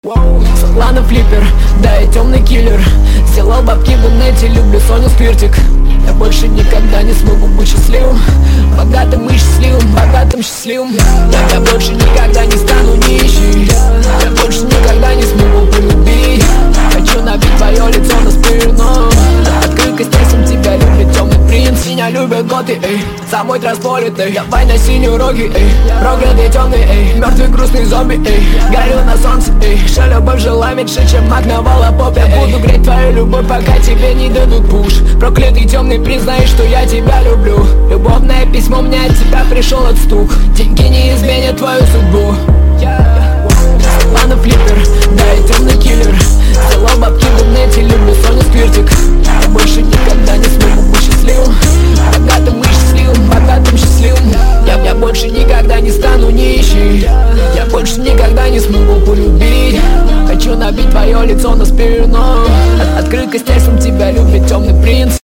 Светлана флиппер, да, я темный киллер. Сделал бабки в инете, люблю Соню Спиртик. Я больше никогда не смогу быть счастливым, богатым и счастливым, богатым счастливым. Я больше никогда не стану нищий. Я больше никогда не смогу полюбить. Хочу набить твое лицо на спиртном. Открытка с тестом, тебя любит темный принц. Меня любят готы, эй, самой транспоритный. Давай на синюю роги, эй, проклятый темный, эй, мертвый грустный зомби, эй, горю на солнце, эй, что любовь жила меньше, чем мак на волопопе. Я буду греть твою любовь, пока тебе не дадут пуш. Проклятый темный принц, знаешь, что я тебя люблю. Любовное письмо, мне от тебя пришел отстук. Деньги не изменят твою судьбу. Светлана флиппер, да, я темный киллер. Сделал бабки в инете, люблю Соню Спиртик. Я больше никогда не смогу быть счастливым, богатым и счастливым, богатым счастливым. Я больше никогда не стану нищий. Я больше никогда не смогу полюбить. Хочу набить твое лицо на спиртном. Открытка с текстом, тебя любит темный принц.